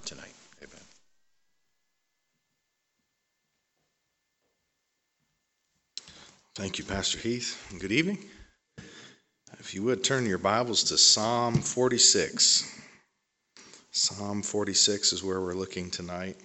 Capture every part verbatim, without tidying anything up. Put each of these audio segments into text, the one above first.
tonight. Amen. Thank you, Pastor Heath. Good evening. If you would turn your Bibles to Psalm forty-six. Psalm forty-six is where we're looking tonight.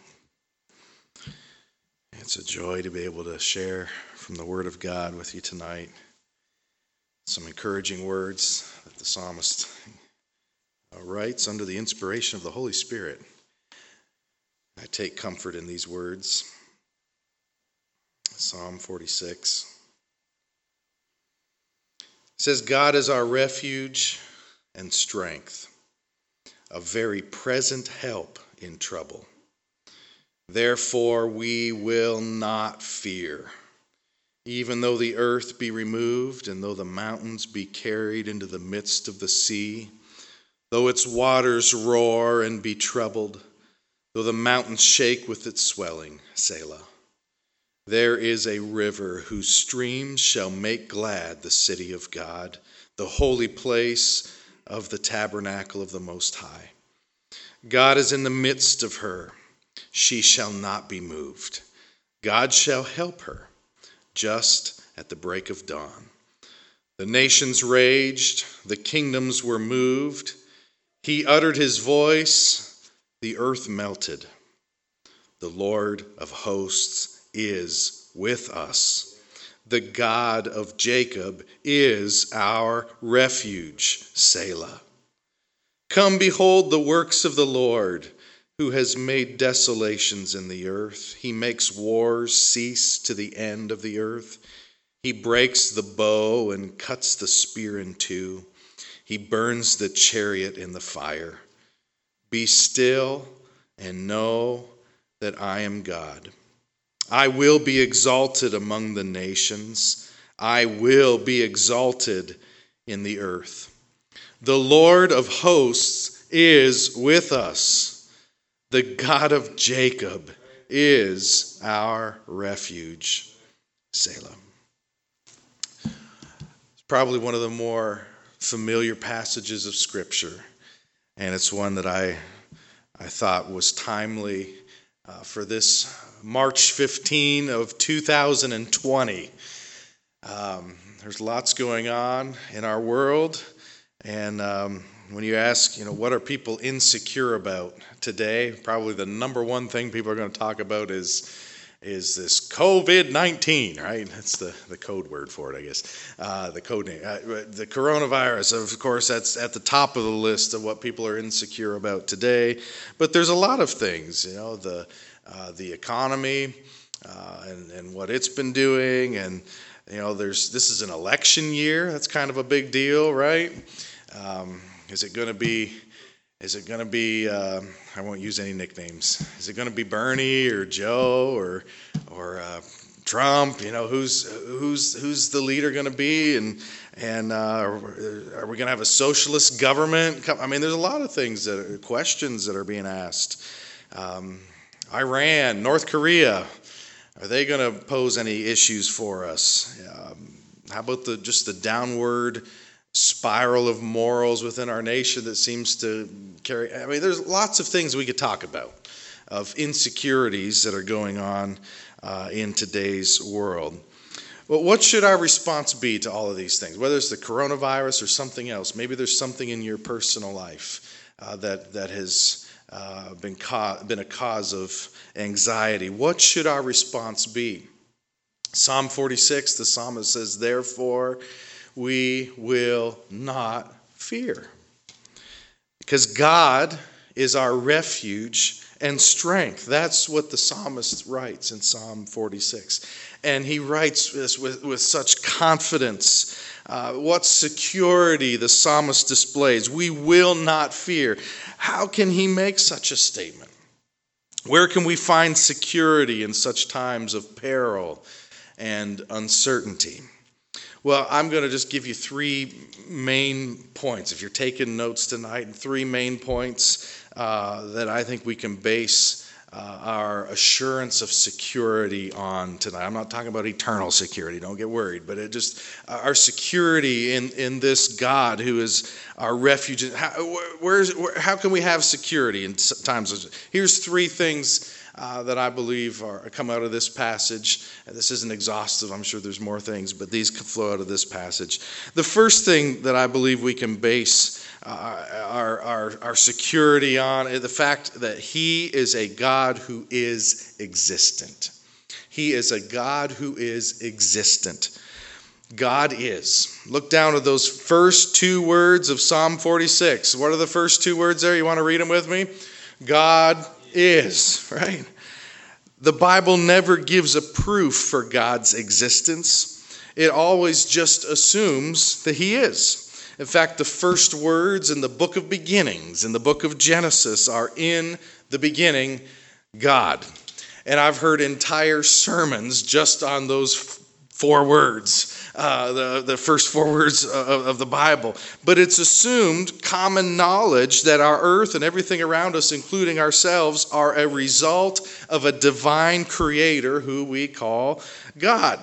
It's a joy to be able to share from the Word of God with you tonight. Some encouraging words that the psalmist writes under the inspiration of the Holy Spirit. I take comfort in these words. Psalm forty-six. It says, God is our refuge and strength, a very present help in trouble. Therefore we will not fear, even though the earth be removed, and though the mountains be carried into the midst of the sea, though its waters roar and be troubled, though the mountains shake with its swelling. Selah. There is a river whose streams shall make glad the city of God, the holy place of the tabernacle of the Most High. God is in the midst of her. She shall not be moved. God shall help her just at the break of dawn. The nations raged, the kingdoms were moved. He uttered his voice, the earth melted. The Lord of hosts is with us. The God of Jacob is our refuge. Selah. Come behold the works of the Lord, who has made desolations in the earth. He makes wars cease to the end of the earth. He breaks the bow and cuts the spear in two. He burns the chariot in the fire. Be still and know that I am God. I will be exalted among the nations. I will be exalted in the earth. The Lord of hosts is with us. The God of Jacob is our refuge. Selah. It's probably one of the more familiar passages of Scripture, and it's one that I, I thought was timely uh, for this March fifteenth of two thousand twenty. Um, there's lots going on in our world, and um, when you ask, you know, what are people insecure about today, probably the number one thing people are going to talk about is is this covid nineteen, right? That's the, the code word for it, I guess. Uh, the code name. Uh, the coronavirus, of course, that's at the top of the list of what people are insecure about today. But there's a lot of things, you know, the uh, the economy uh, and, and what it's been doing. And, you know, there's this is an election year. That's kind of a big deal, right? Um, is it going to be... Is it going to be, uh, I won't use any nicknames, is it going to be Bernie or Joe or or uh, Trump? You know, who's who's who's the leader going to be? And and uh, are we going to have a socialist government? I mean, there's a lot of things, that are, questions that are being asked. Um, Iran, North Korea, are they going to pose any issues for us? Um, how about the just the downward spiral of morals within our nation that seems to carry, I mean, there's lots of things we could talk about, of insecurities that are going on uh, in today's world. Well, what should our response be to all of these things? Whether it's the coronavirus or something else, maybe there's something in your personal life uh, that that has uh, been ca- been a cause of anxiety. What should our response be? Psalm forty-six, the psalmist says, therefore we will not fear. Because God is our refuge and strength. That's what the psalmist writes in Psalm forty-six. And he writes this with, with such confidence. Uh, what security the psalmist displays. We will not fear. How can he make such a statement? Where can we find security in such times of peril and uncertainty? Well, I'm going to just give you three main points. If you're taking notes tonight, three main points uh, that I think we can base uh, our assurance of security on tonight. I'm not talking about eternal security, don't get worried, but it just our security in, in this God who is our refuge. How, where's, where, how can we have security in times of, here's three things Uh, that I believe are, come out of this passage. And this isn't exhaustive. I'm sure there's more things, but these flow out of this passage. The first thing that I believe we can base uh, our, our, our security on is the fact that He is a God who is existent. He is a God who is existent. God is. Look down at those first two words of Psalm forty-six. What are the first two words there? You want to read them with me? God is, right? The Bible never gives a proof for God's existence. It always just assumes that He is. In fact, the first words in the book of beginnings, in the book of Genesis, are in the beginning, God. And I've heard entire sermons just on those four words. Uh, the, the first four words of, of the Bible. But it's assumed common knowledge that our earth and everything around us, including ourselves, are a result of a divine creator who we call God.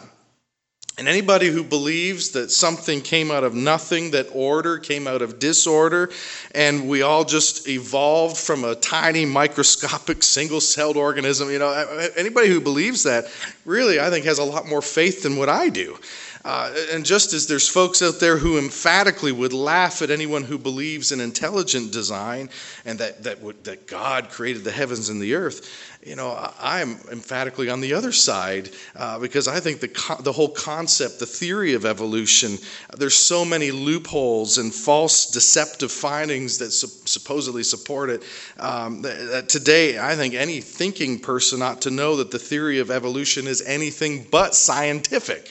And anybody who believes that something came out of nothing, that order came out of disorder, and we all just evolved from a tiny microscopic single-celled organism, you know, anybody who believes that really, I think, has a lot more faith than what I do. Uh, and just as there's folks out there who emphatically would laugh at anyone who believes in intelligent design and that that, would, that God created the heavens and the earth, you know, I'm emphatically on the other side uh, because I think the co- the whole concept, the theory of evolution, there's so many loopholes and false deceptive findings that su- supposedly support it. Um, that, that today, I think any thinking person ought to know that the theory of evolution is anything but scientific.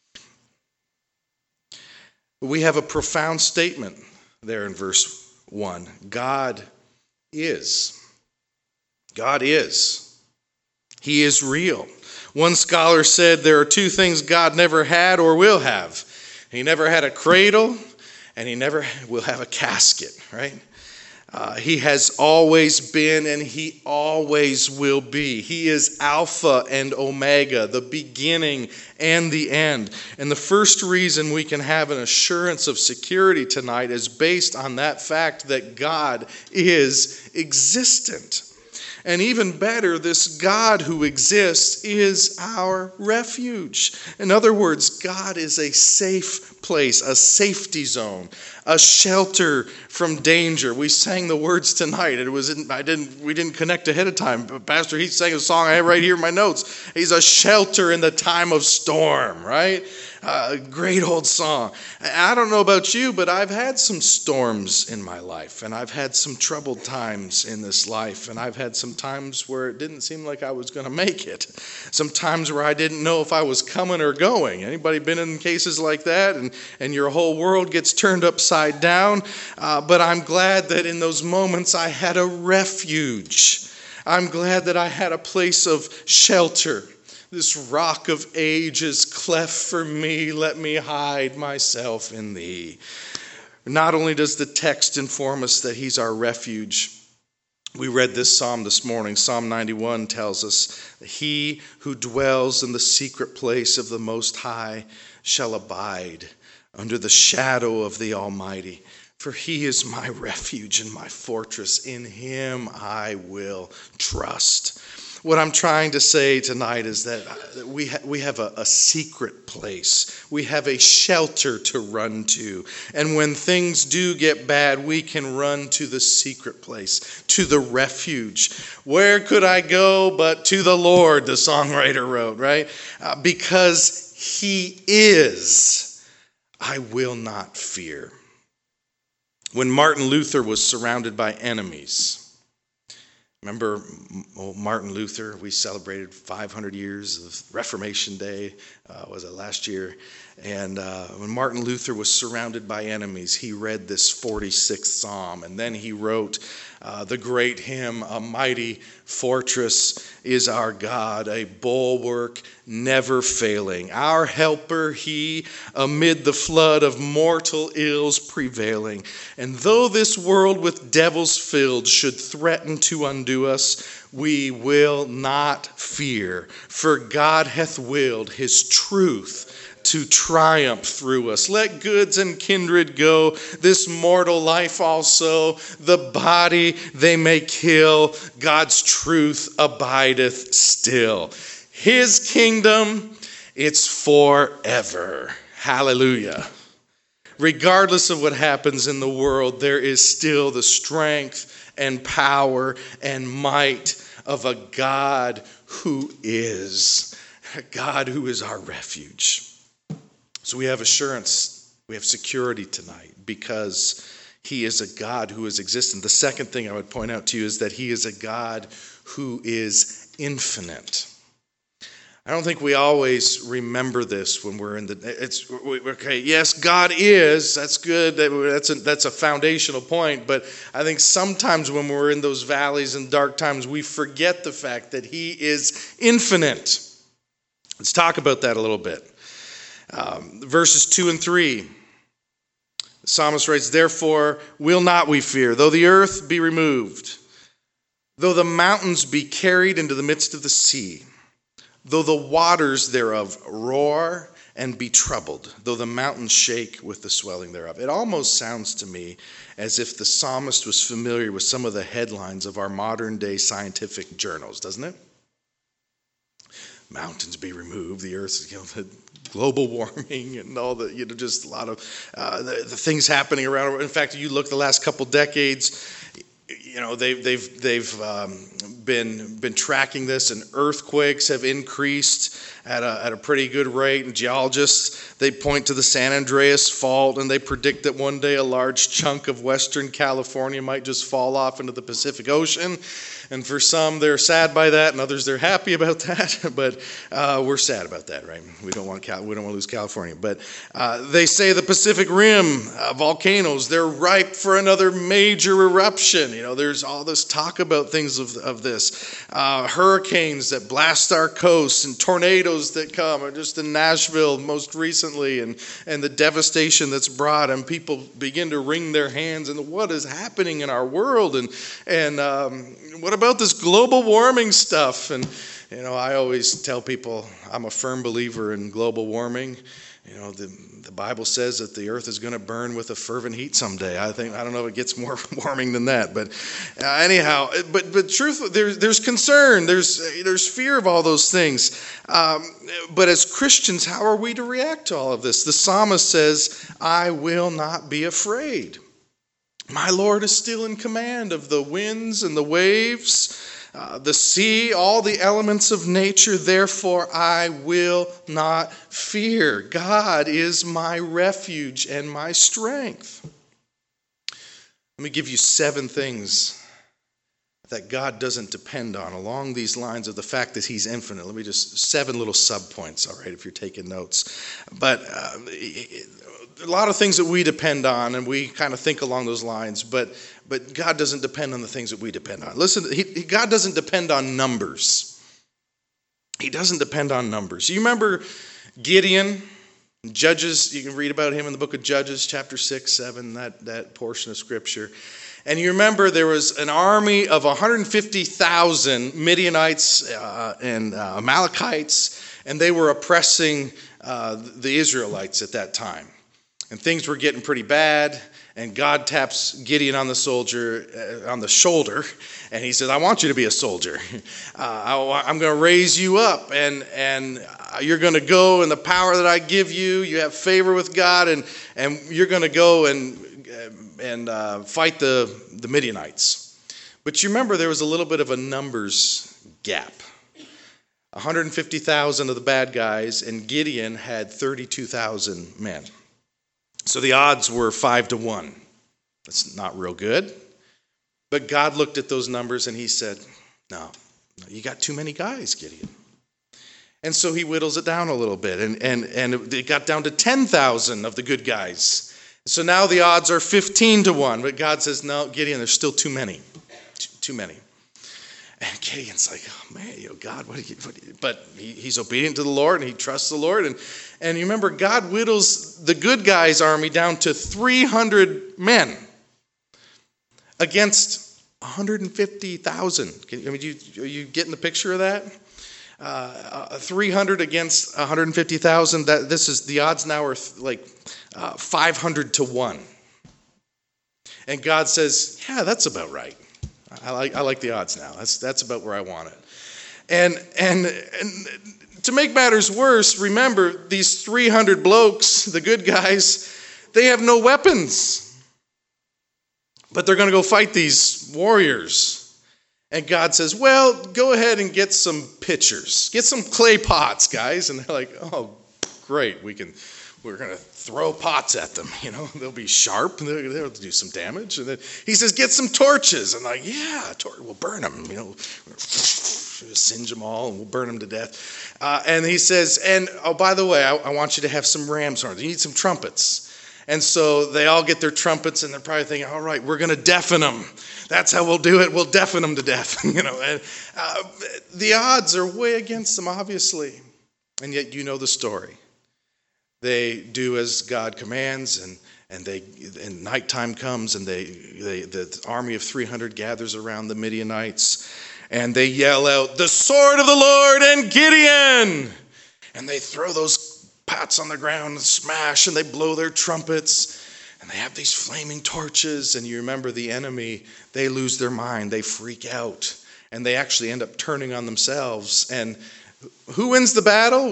We have a profound statement there in verse one. God is. God is. He is real. One scholar said there are two things God never had or will have. He never had a cradle, and He never will have a casket, right? Uh, he has always been and He always will be. He is Alpha and Omega, the beginning and the end. And the first reason we can have an assurance of security tonight is based on that fact that God is existent. And even better, this God who exists is our refuge. In other words, God is a safe place, a safety zone, a shelter from danger. We sang the words tonight. It was in, I didn't we didn't connect ahead of time. But Pastor Heath sang a song I have right here in my notes. He's a shelter in the time of storm, right? A uh, great old song. I don't know about you, but I've had some storms in my life, and I've had some troubled times in this life, and I've had some times where it didn't seem like I was going to make it. Some times where I didn't know if I was coming or going. Anybody been in cases like that, and, and your whole world gets turned upside down? Uh, but I'm glad that in those moments I had a refuge. I'm glad that I had a place of shelter. This rock of ages cleft for me, let me hide myself in thee. Not only does the text inform us that He's our refuge, we read this psalm this morning. Psalm ninety-one tells us, He who dwells in the secret place of the Most High shall abide under the shadow of the Almighty. For He is my refuge and my fortress. In Him I will trust. What I'm trying to say tonight is that we ha- we have a, a secret place. We have a shelter to run to. And when things do get bad, we can run to the secret place, to the refuge. Where could I go but to the Lord, the songwriter wrote, right? Uh, because He is, I will not fear. When Martin Luther was surrounded by enemies, remember Martin Luther? We celebrated five hundred years of Reformation Day, uh, was it last year? And uh, when Martin Luther was surrounded by enemies, he read this forty-sixth Psalm, and then he wrote uh, the great hymn, "A Mighty Fortress is Our God, a bulwark never failing. Our helper he, amid the flood of mortal ills prevailing. And though this world with devils filled should threaten to undo us, we will not fear, for God hath willed his truth to triumph through us. Let goods and kindred go, this mortal life also. The body they may kill, God's truth abideth still. His kingdom, it's forever." Hallelujah. Regardless of what happens in the world, there is still the strength and power and might of a God who is, a God who is our refuge. So we have assurance, we have security tonight because he is a God who is existent. The second thing I would point out to you is that he is a God who is infinite. I don't think we always remember this when we're in the, it's, okay, yes, God is, that's good, that's a, that's a foundational point, but I think sometimes when we're in those valleys and dark times, we forget the fact that he is infinite. Let's talk about that a little bit. Um, verses two and three, the psalmist writes, "Therefore will not we fear, though the earth be removed, though the mountains be carried into the midst of the sea, though the waters thereof roar and be troubled, though the mountains shake with the swelling thereof." It almost sounds to me as if the psalmist was familiar with some of the headlines of our modern day scientific journals, doesn't it? Mountains be removed, the earth, you know, the global warming and all the, you know, just a lot of uh, the, the things happening around. In fact, you look the last couple decades, you know, they've they've they've um, been been tracking this, and earthquakes have increased at a at a pretty good rate. And geologists, they point to the San Andreas Fault, and they predict that one day a large chunk of Western California might just fall off into the Pacific Ocean. And for some, they're sad by that, and others they're happy about that. But uh, we're sad about that, right? We don't want Cal- we don't want to lose California. But uh, they say the Pacific Rim uh, volcanoes, they're ripe for another major eruption. You know, there's all this talk about things of of this, uh, hurricanes that blast our coasts and tornadoes that come. Or just in Nashville most recently, and and the devastation that's brought, and people begin to wring their hands. And what is happening in our world? And and um, what about this global warming stuff? And, you know, I always tell people I'm a firm believer in global warming. You know, the, the Bible says that the earth is going to burn with a fervent heat someday. I think, I don't know if it gets more warming than that, but uh, anyhow, but but truth, there's there's concern, there's there's fear of all those things. Um, but as Christians, how are we to react to all of this? The psalmist says, "I will not be afraid. My Lord is still in command of the winds and the waves, uh, the sea, all the elements of nature. Therefore, I will not fear. God is my refuge and my strength." Let me give you seven things that God doesn't depend on along these lines of the fact that he's infinite. Let me just, seven little sub-points, all right, if you're taking notes. But uh, a lot of things that we depend on, and we kind of think along those lines, but but God doesn't depend on the things that we depend on. Listen, he, God doesn't depend on numbers. He doesn't depend on numbers. You remember Gideon, Judges, you can read about him in the book of Judges, chapter six, seven, that, that portion of scripture. And you remember there was an army of one hundred fifty thousand Midianites uh, and uh, Amalekites, and they were oppressing uh, the Israelites at that time. And things were getting pretty bad, and God taps Gideon on the soldier, uh, on the shoulder, and he says, "I want you to be a soldier. Uh, I, I'm going to raise you up, and and you're going to go in the power that I give you. You have favor with God, and and you're going to go and and uh, fight the the Midianites." But you remember there was a little bit of a numbers gap. one hundred fifty thousand of the bad guys, and Gideon had thirty-two thousand men. So the odds were five to one. That's not real good. But God looked at those numbers and he said, no, no, you got too many guys, Gideon. And so he whittles it down a little bit. And, and, and it got down to ten thousand of the good guys. So now the odds are fifteen to one. But God says, no, Gideon, there's still too many. too many. And Gideon's like, oh man, you know, God, what do you, what do you, but he, he's obedient to the Lord and he trusts the Lord. And, and you remember, God whittles the good guys' army down to three hundred men against one hundred fifty thousand. I mean, you, are you getting the picture of that? Uh, three hundred against one hundred fifty thousand. That this is the odds now are th- like uh, five hundred to one. And God says, yeah, that's about right. I like I like the odds now. That's that's about where I want it. And and and to make matters worse, remember these three hundred blokes, the good guys, they have no weapons. But they're going to go fight these warriors. And God says, well, go ahead and get some pitchers. Get some clay pots, guys. And they're like, oh, great. We can we're going to throw pots at them, you know, they'll be sharp, they'll, they'll do some damage. And then he says, get some torches. And like, yeah, tor- we'll burn them, you know, singe them all and we'll burn them to death. Uh, and he says, and oh, by the way, I, I want you to have some ram's horns. You need some trumpets. And so they all get their trumpets and they're probably thinking, all right, we're going to deafen them. That's how we'll do it. We'll deafen them to death. you know, and uh, the odds are way against them, obviously. And yet you know the story. They do as God commands, and and they and nighttime comes, and they, they the army of three hundred gathers around the Midianites, and they yell out, "The sword of the Lord and Gideon!" And they throw those pots on the ground and smash, and they blow their trumpets, and they have these flaming torches. And you remember the enemy, they lose their mind, they freak out, and they actually end up turning on themselves. And who wins the battle?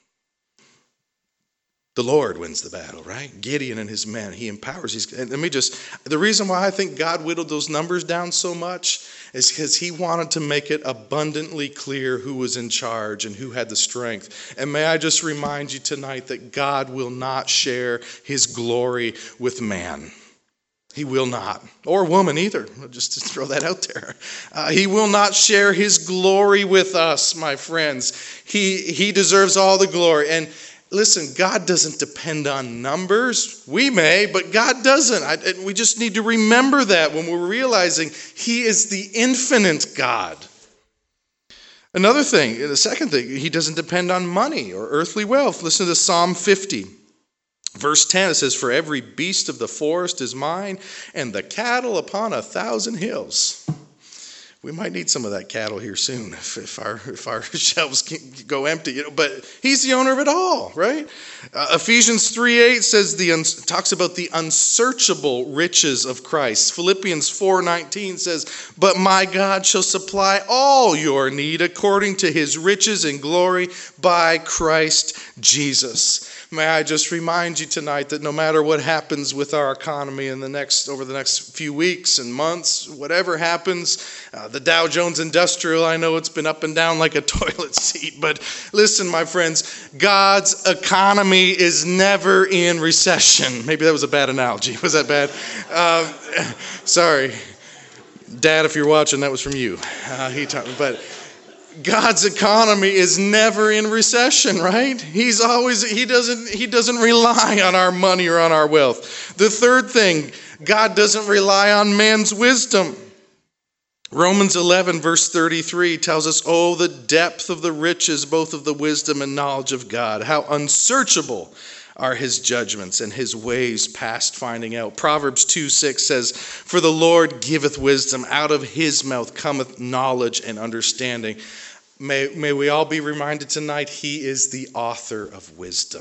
The Lord wins the battle, right? Gideon and his men, he empowers these. And let me just, the reason why I think God whittled those numbers down so much is because he wanted to make it abundantly clear who was in charge and who had the strength. And may I just remind you tonight that God will not share his glory with man. He will not. Or woman either, just to throw that out there. Uh, he will not share his glory with us, my friends. He, he deserves all the glory. And listen, God doesn't depend on numbers. We may, but God doesn't. I, we just need to remember that when we're realizing he is the infinite God. Another thing, the second thing, he doesn't depend on money or earthly wealth. Listen to Psalm fifty. Verse ten, it says, "For every beast of the forest is mine, and the cattle upon a thousand hills." We might need some of that cattle here soon if, if our if our shelves can go empty. You know, but he's the owner of it all, right? Uh, Ephesians three eight says the un, talks about the unsearchable riches of Christ. Philippians four nineteen says, "But my God shall supply all your need according to his riches and glory by Christ Jesus." May I just remind you tonight that no matter what happens with our economy in the next over the next few weeks and months, whatever happens, uh, the Dow Jones Industrial, I know it's been up and down like a toilet seat, but listen, my friends, God's economy is never in recession. Maybe that was a bad analogy. Was that bad? Uh, sorry, Dad, if you're watching, that was from you. Uh, he talked, but. God's economy is never in recession, right? He's always, he doesn't, he doesn't rely on our money or on our wealth. The third thing, God doesn't rely on man's wisdom. Romans eleven verse thirty-three tells us, "Oh, the depth of the riches, both of the wisdom and knowledge of God. How unsearchable are his judgments and his ways past finding out." Proverbs two six says, "For the Lord giveth wisdom, out of his mouth cometh knowledge and understanding." May, may we all be reminded tonight, he is the author of wisdom.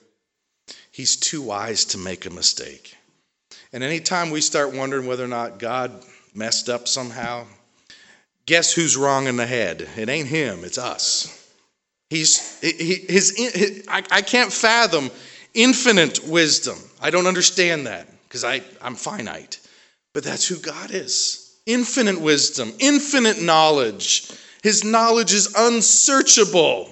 He's too wise to make a mistake. And anytime we start wondering whether or not God messed up somehow, guess who's wrong in the head? It ain't him, it's us. He's he, his, his I, I can't fathom infinite wisdom. I don't understand that because I I'm finite. But that's who God is. Infinite wisdom, infinite knowledge. His knowledge is unsearchable.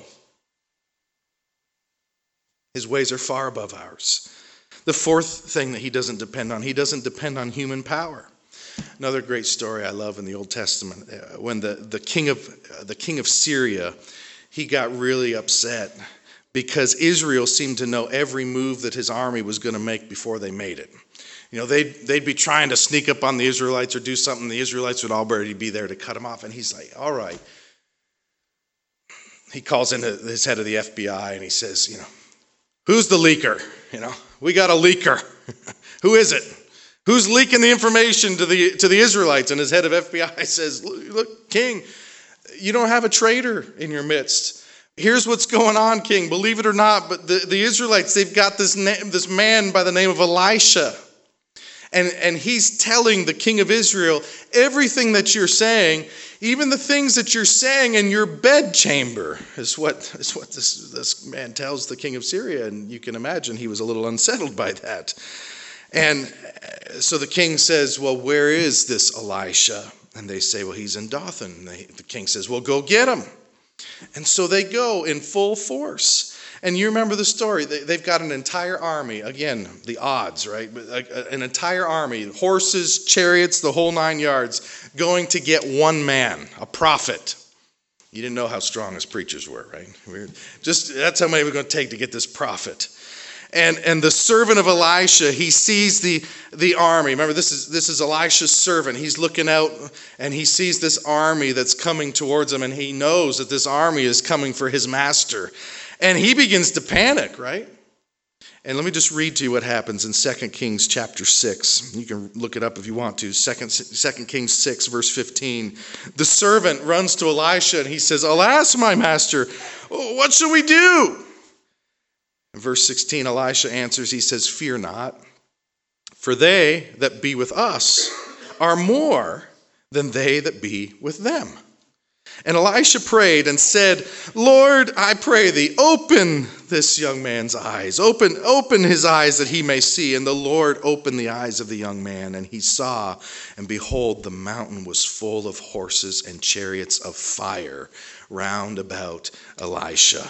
His ways are far above ours. The fourth thing that he doesn't depend on, he doesn't depend on human power. Another great story I love in the Old Testament, uh, when the, the king of uh, the king of Syria, he got really upset because Israel seemed to know every move that his army was going to make before they made it. You know, they'd, they'd be trying to sneak up on the Israelites or do something. The Israelites would already be there to cut them off. And he's like, all right. He calls in his head of the F B I and he says, you know, who's the leaker? You know, we got a leaker. Who is it? Who's leaking the information to the to the Israelites? And his head of F B I says, look, King, you don't have a traitor in your midst. Here's what's going on, King. Believe it or not, but the, the Israelites, they've got this, na- this man by the name of Elisha. And, and he's telling the king of Israel everything that you're saying, even the things that you're saying in your bedchamber, is what, is what this, this man tells the king of Syria. And you can imagine he was a little unsettled by that. And so the king says, well, where is this Elisha? And they say, well, he's in Dothan. And they, the king says, well, go get him. And so they go in full force. And you remember the story. They, they've got an entire army. Again, the odds, right? But like, an entire army, horses, chariots, the whole nine yards, going to get one man, a prophet. You didn't know how strong his preachers were, right? We're just that's how many we're going to take to get this prophet. And and the servant of Elisha, he sees the, the army. Remember, this is this is Elisha's servant. He's looking out and he sees this army that's coming towards him, and he knows that this army is coming for his master. And he begins to panic, right? And let me just read to you what happens in Second Kings chapter six. You can look it up if you want to. Second Kings six, verse fifteen. The servant runs to Elisha and he says, alas, my master, what shall we do? In verse sixteen, Elisha answers, he says, fear not, for they that be with us are more than they that be with them. And Elisha prayed and said, Lord, I pray thee, open this young man's eyes. Open, open his eyes that he may see. And the Lord opened the eyes of the young man, and he saw, and behold, the mountain was full of horses and chariots of fire round about Elisha.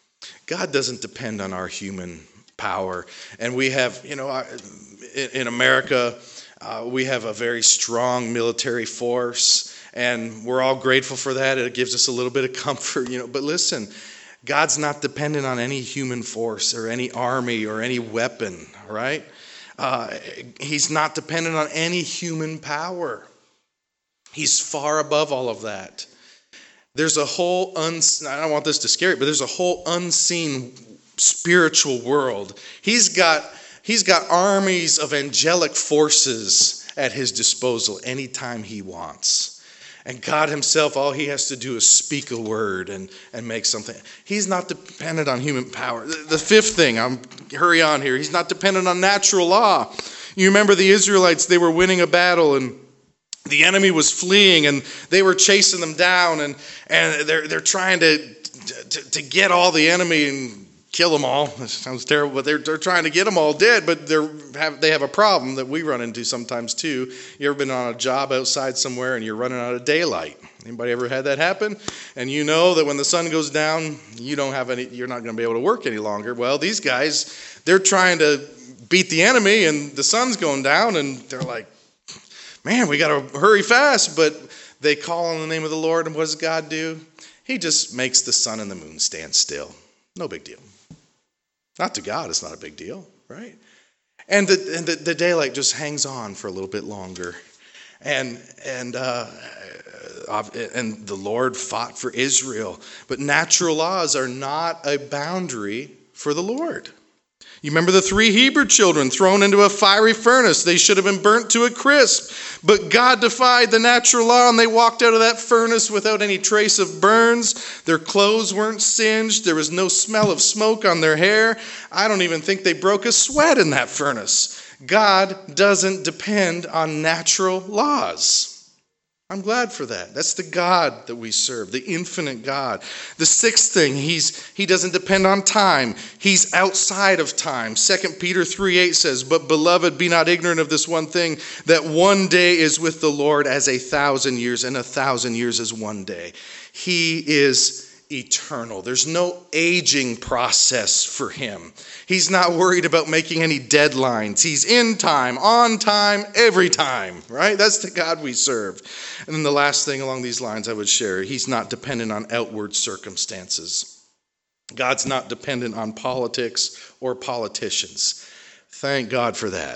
God doesn't depend on our human power. And we have, you know, in America, uh, we have a very strong military force. And we're all grateful for that. It gives us a little bit of comfort, you know. But listen, God's not dependent on any human force or any army or any weapon, right? Uh, he's not dependent on any human power. He's far above all of that. There's a whole, uns- I don't want this to scare you, but there's a whole unseen spiritual world. He's got, he's got armies of angelic forces at his disposal anytime he wants. And God himself, all he has to do is speak a word and, and make something. He's not dependent on human power. The, the fifth thing, I'm hurry on here. He's not dependent on natural law. You remember the Israelites, they were winning a battle and the enemy was fleeing and they were chasing them down and, and they're, they're trying to, to, to get all the enemy and kill them all. That sounds terrible, but they're, they're trying to get them all dead, but they're have, they have a problem that we run into sometimes too. You ever been on a job outside somewhere and you're running out of daylight? Anybody ever had that happen? And you know that when the sun goes down, you don't have any, you're not going to be able to work any longer. Well, these guys, they're trying to beat the enemy and the sun's going down and they're like, man, we got to hurry fast. But they call on the name of the Lord, and what does God do? He just makes the sun and the moon stand still. No big deal. Not to God, it's not a big deal, right? And the, and the, the daylight just hangs on for a little bit longer. And and uh, and the Lord fought for Israel. But natural laws are not a boundary for the Lord. You remember the three Hebrew children thrown into a fiery furnace. They should have been burnt to a crisp. But God defied the natural law, and they walked out of that furnace without any trace of burns. Their clothes weren't singed. There was no smell of smoke on their hair. I don't even think they broke a sweat in that furnace. God doesn't depend on natural laws. I'm glad for that. That's the God that we serve, the infinite God. The sixth thing, he's he doesn't depend on time. He's outside of time. Second Peter three eight says, "But beloved, be not ignorant of this one thing, that one day is with the Lord as a thousand years, and a thousand years as one day." He is eternal. There's no aging process for him. He's not worried about making any deadlines. He's in time, on time, every time, right? That's the God we serve. And then the last thing along these lines I would share, he's not dependent on outward circumstances. God's not dependent on politics or politicians. Thank God for that.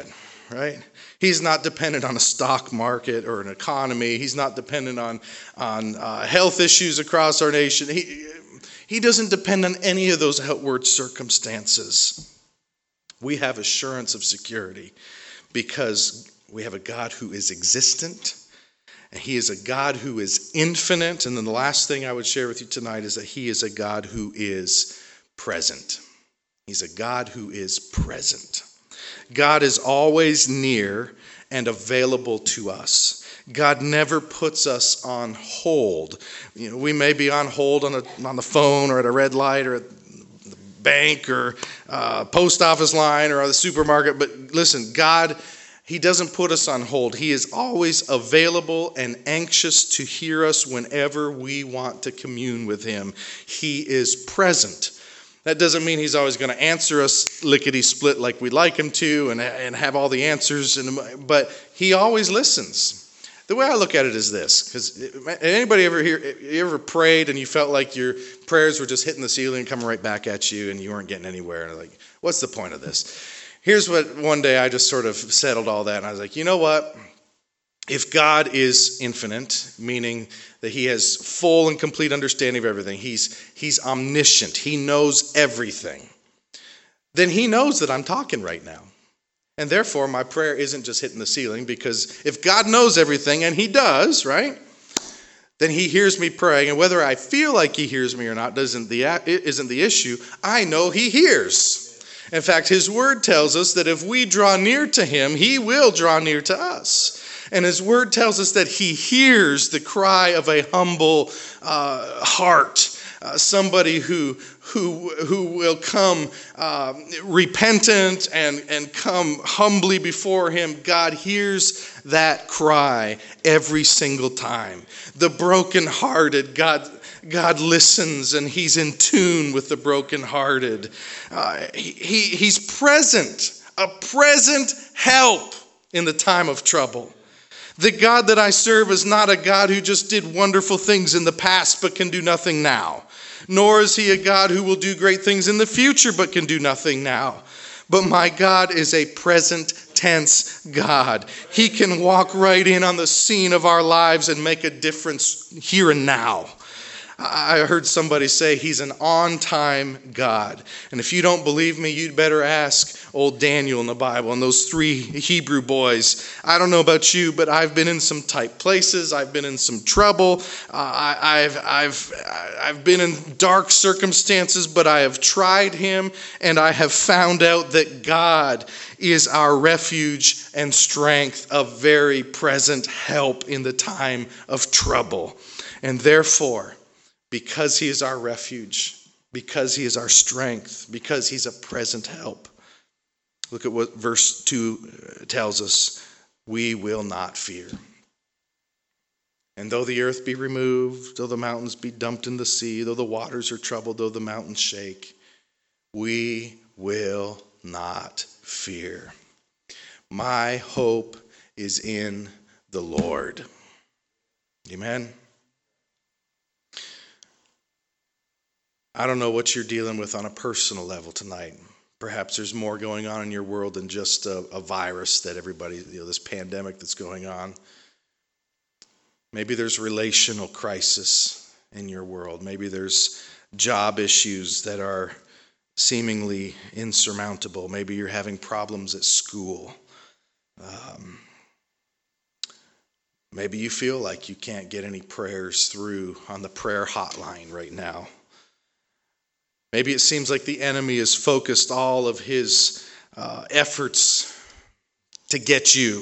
right? He's not dependent on a stock market or an economy. He's not dependent on, on uh, health issues across our nation. He, he doesn't depend on any of those outward circumstances. We have assurance of security because we have a God who is existent, and he is a God who is infinite. And then the last thing I would share with you tonight is that he is a God who is present. He's a God who is present. God is always near and available to us. God never puts us on hold. You know, we may be on hold on, a, on the phone or at a red light or at the bank or uh, post office line or at the supermarket. But listen, God, he doesn't put us on hold. He is always available and anxious to hear us whenever we want to commune with him. He is present. That doesn't mean he's always going to answer us lickety-split like we'd like him to and, and have all the answers, and, but he always listens. The way I look at it is this, because anybody ever here, you ever prayed and you felt like your prayers were just hitting the ceiling and coming right back at you and you weren't getting anywhere? And like, what's the point of this? Here's what one day I just sort of settled all that, and I was like, you know what? If God is infinite, meaning that he has full and complete understanding of everything, he's, he's omniscient, he knows everything, then he knows that I'm talking right now. And therefore, my prayer isn't just hitting the ceiling, because if God knows everything, and he does, right, then he hears me praying. And whether I feel like he hears me or not doesn't the, isn't the issue. I know he hears. In fact, his word tells us that if we draw near to him, he will draw near to us. And his word tells us that he hears the cry of a humble uh, heart, uh, somebody who who who will come uh, repentant and, and come humbly before him. God hears that cry every single time. The brokenhearted, God God listens, and he's in tune with the brokenhearted. Uh, he, he he's present, a present help in the time of trouble. The God that I serve is not a God who just did wonderful things in the past but can do nothing now. Nor is he a God who will do great things in the future but can do nothing now. But my God is a present tense God. He can walk right in on the scene of our lives and make a difference here and now. I heard somebody say he's an on-time God. And if you don't believe me, you'd better ask old Daniel in the Bible and those three Hebrew boys. I don't know about you, but I've been in some tight places. I've been in some trouble. Uh, I, I've, I've, I've been in dark circumstances, but I have tried him, and I have found out that God is our refuge and strength, a very present help in the time of trouble. And therefore, because he is our refuge, because he is our strength, because he's a present help. Look at what verse two tells us. We will not fear. And though the earth be removed, though the mountains be dumped in the sea, though the waters are troubled, though the mountains shake, we will not fear. My hope is in the Lord. Amen. I don't know what you're dealing with on a personal level tonight. Perhaps there's more going on in your world than just a, a virus that everybody, you know, this pandemic that's going on. Maybe there's relational crisis in your world. Maybe there's job issues that are seemingly insurmountable. Maybe you're having problems at school. Um, maybe you feel like you can't get any prayers through on the prayer hotline right now. Maybe it seems like the enemy has focused all of his uh, efforts to get you.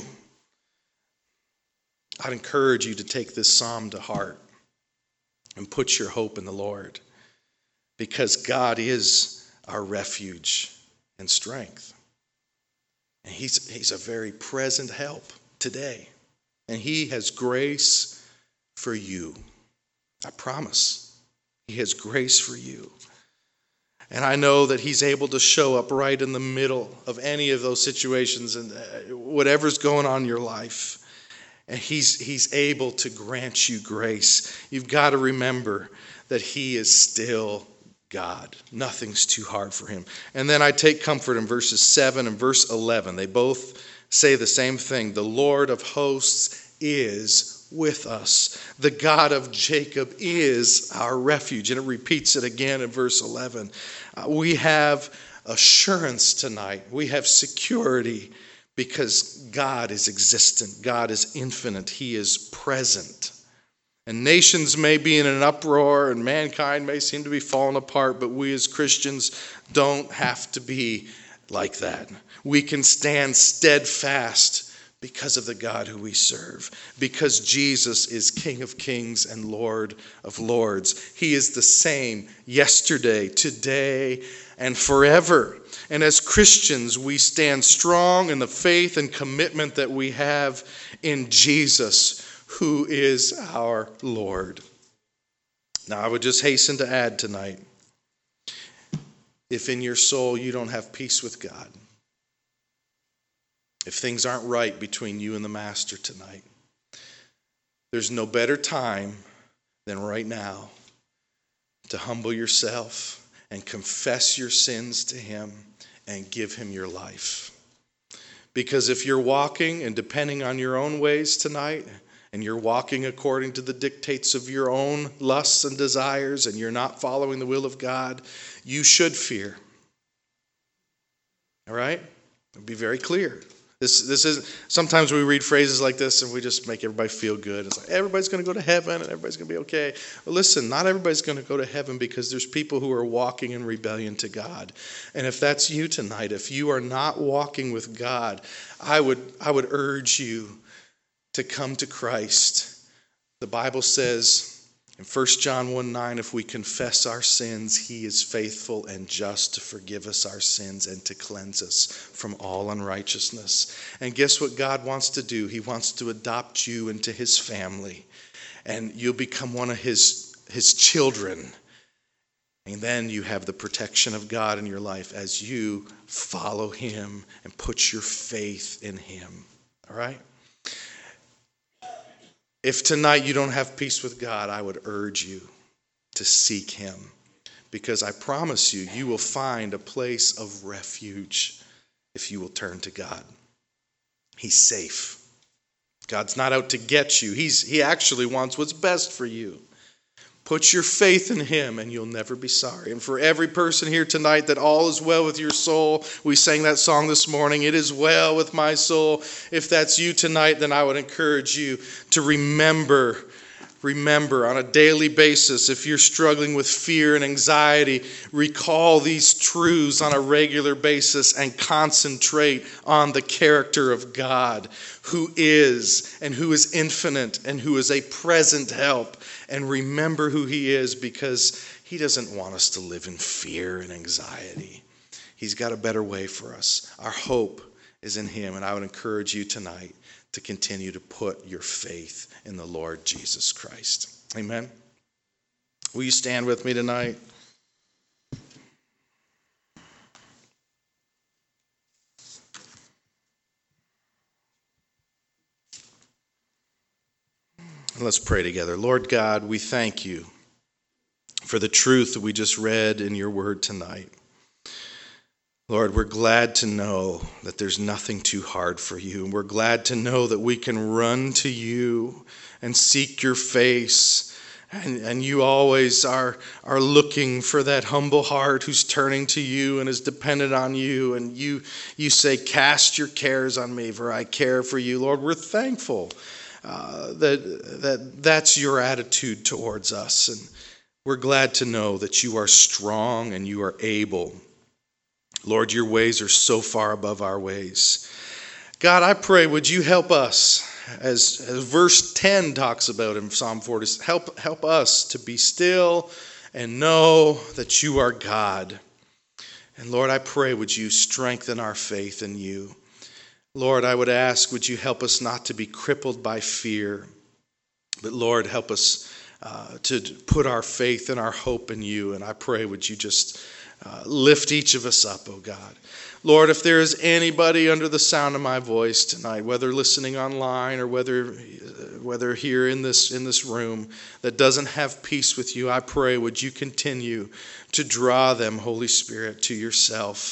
I'd encourage you to take this psalm to heart and put your hope in the Lord, because God is our refuge and strength. And he's, he's a very present help today. And he has grace for you. I promise. He has grace for you. And I know that he's able to show up right in the middle of any of those situations and whatever's going on in your life. And he's, he's able to grant you grace. You've got to remember that he is still God. Nothing's too hard for him. And then I take comfort in verses seven and verse eleven. They both say the same thing. The Lord of hosts is with us. The God of Jacob is our refuge. And it repeats it again in verse eleven. Uh, we have assurance tonight. We have security because God is existent. God is infinite. He is present. And nations may be in an uproar and mankind may seem to be falling apart, but we as Christians don't have to be like that. We can stand steadfast because of the God who we serve, because Jesus is King of Kings and Lord of Lords. He is the same yesterday, today, and forever. And as Christians, we stand strong in the faith and commitment that we have in Jesus, who is our Lord. Now, I would just hasten to add tonight, if in your soul you don't have peace with God, if things aren't right between you and the Master tonight, there's no better time than right now to humble yourself and confess your sins to Him and give Him your life. Because if you're walking and depending on your own ways tonight, and you're walking according to the dictates of your own lusts and desires, and you're not following the will of God, you should fear. All right? Be very clear. This this is sometimes we read phrases like this and we just make everybody feel good. It's like everybody's going to go to heaven and everybody's going to be okay. Well, listen, not everybody's going to go to heaven because there's people who are walking in rebellion to God. And if that's you tonight, if you are not walking with God, I would I would urge you to come to Christ. The Bible says in First John one nine, if we confess our sins, He is faithful and just to forgive us our sins and to cleanse us from all unrighteousness. And guess what God wants to do? He wants to adopt you into His family. And you'll become one of His, His children. And then you have the protection of God in your life as you follow Him and put your faith in Him. All right? If tonight you don't have peace with God, I would urge you to seek Him. Because I promise you, you will find a place of refuge if you will turn to God. He's safe. God's not out to get you. He's, he actually wants what's best for you. Put your faith in Him and you'll never be sorry. And for every person here tonight that all is well with your soul, we sang that song this morning, it is well with my soul. If that's you tonight, then I would encourage you to remember, remember on a daily basis, if you're struggling with fear and anxiety, recall these truths on a regular basis and concentrate on the character of God, who is and who is infinite and who is a present help. And remember who He is, because He doesn't want us to live in fear and anxiety. He's got a better way for us. Our hope is in Him. And I would encourage you tonight to continue to put your faith in the Lord Jesus Christ. Amen. Will you stand with me tonight? Let's pray together. Lord God, we thank You for the truth that we just read in Your word tonight. Lord, we're glad to know that there's nothing too hard for You. And we're glad to know that we can run to You and seek Your face. And, and You always are, are looking for that humble heart who's turning to You and is dependent on You. And you, you say, cast your cares on me, for I care for you. Lord, we're thankful Uh, that that that's Your attitude towards us. And we're glad to know that You are strong and You are able. Lord, Your ways are so far above our ways. God, I pray, would You help us, as, as verse ten talks about in Psalm forty, help, help us to be still and know that You are God. And Lord, I pray, would You strengthen our faith in You. Lord, I would ask, would You help us not to be crippled by fear, but Lord, help us uh, to put our faith and our hope in You. And I pray, would You just uh, lift each of us up, oh God. Lord, if there is anybody under the sound of my voice tonight, whether listening online or whether whether here in this in this room, that doesn't have peace with You, I pray, would You continue to draw them, Holy Spirit, to Yourself.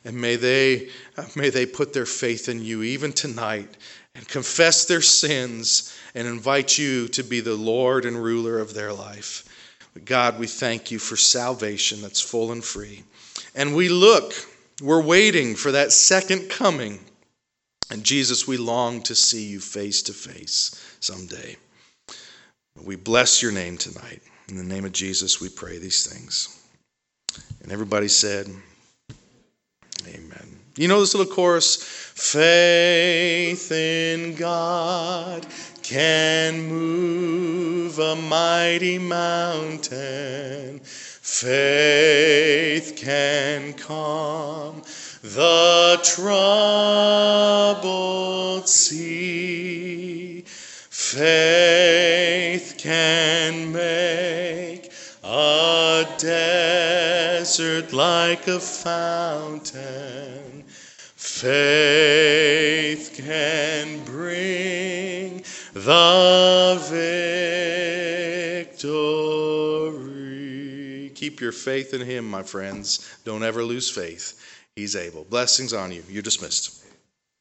And may they, may they put their faith in you even tonight and confess their sins and invite you to be the Lord and ruler of their life. God, we thank you for salvation that's full and free. And we look, we're waiting for that second coming. And Jesus, we long to see you face to face someday. We bless your name tonight. In the name of Jesus, we pray these things. And everybody said, amen. You know this little chorus? Faith in God can move a mighty mountain. Faith can calm the troubled sea. Faith can make a desert like a fountain. Faith can bring the victory. Keep your faith in him, my friends. Don't ever lose faith. He's able. Blessings on you. You're dismissed.